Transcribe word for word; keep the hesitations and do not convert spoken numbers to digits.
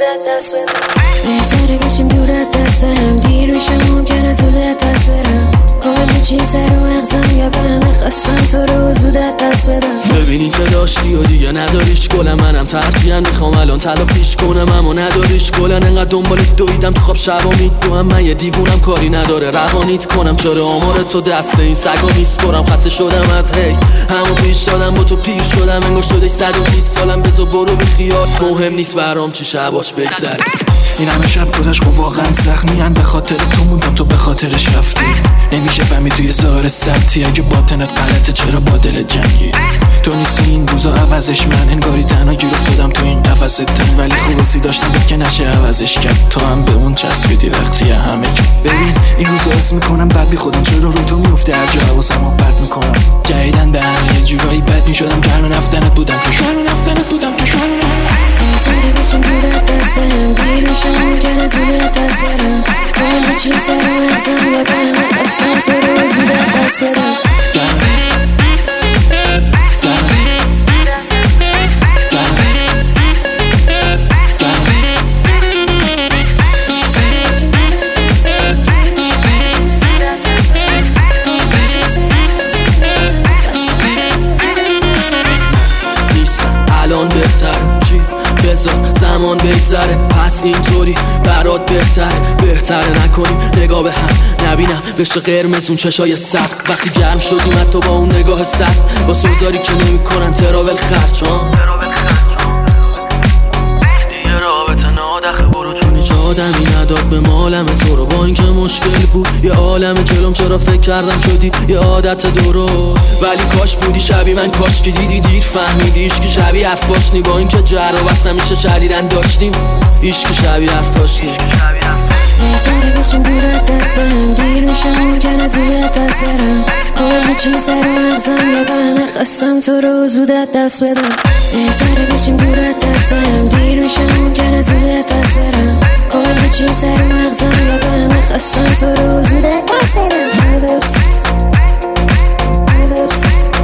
زودت دست بدم. بهتره بشیم دور از دست هم، دیر میشه ممکنه زودت دست برم. کلی چیز رو مغزم یا به همه خواستم تو رو زودت دست بدم. ببینی که داشتی و دیگه نداریش گلم، منم ترجیحاً میخوام الان تلافیش کنم اما نداریش گلن. انقدر دنبالت دویدم تو خواب شبا میدوام، من یه دیوونم کاری نداره روانیت کنم. چرا آمار تو دسته این سگا میسپرم، خسته شدم از هی همو پیش دادم با تو پیر شدم انگار شده صد و بیست سالم. بزا برو بی خیال مهم نیست برام چی شباش بگذره. این همه شب گذشت خب واقعا سخت میان، به خاطر تو موندم تو به خاطرش رفتی. نمیشه فهمید توی سار سبتی اگه باطنت غلطه چرا با دل جنگی. تو نیستی این روزا عوضش من، انگاری تنها گیر افتادم تو این قفس تن. ولی خوبسی داشتم بود که نشه عوضش کرد، تو هم به اون چسبیدی وقتی همه کرد. ببین این روزا اسم میکنم بعد بی خودم، چرا رو تو میفته هر جا حواسمو پرت میکنم. جدیدن به همه یه جورایی بد میشدم، گرم رفتنت بودم که شرم رفتنت بودم که شرم بهتره بشیم دور از دست هم، دیر میشه ممکنه زودت دست برم. کلی چیز رو مغزم یا به همه خواستم تو رو زودت دست بدم. الان بهتر چی؟ بذار زمان بگذره پس اینطوری برات بهتر. بهتره نکنیم نگاه به هم، نبینم بشه قرمزون چشای سخت. وقتی گرم شدیم حتی با اون نگاه سخت، با سوزاری که نمی کنن تراول خرچ ها. دیگه رابطه نادخه برو چون هیچ آدمی نداد به مالم تو رو. با اینکه مشکل بود یه عالم جلوم، چرا فکر کردم شدی یه عادت درست. ولی کاش بودی شبی من، کاش که دیدی دیر فهمیدی ایشکی شبیه افاشنی. با اینکه جر و بس همیشه شدیدن داشتیم ایشکی شبیه افاشنی. بهتره بشیم دور از دست هم، دیر میشه ممکنه زودت دست برم. کلی چیز رو مغزم یا به همه خواستم تو رو زودت دست بدم. بهتره بشیم دور از دست هم، دیر میشه ممکنه زودت دست برم. کلی چیز رو مغزم یا به همه خواستم تو رو زودت دست بدم.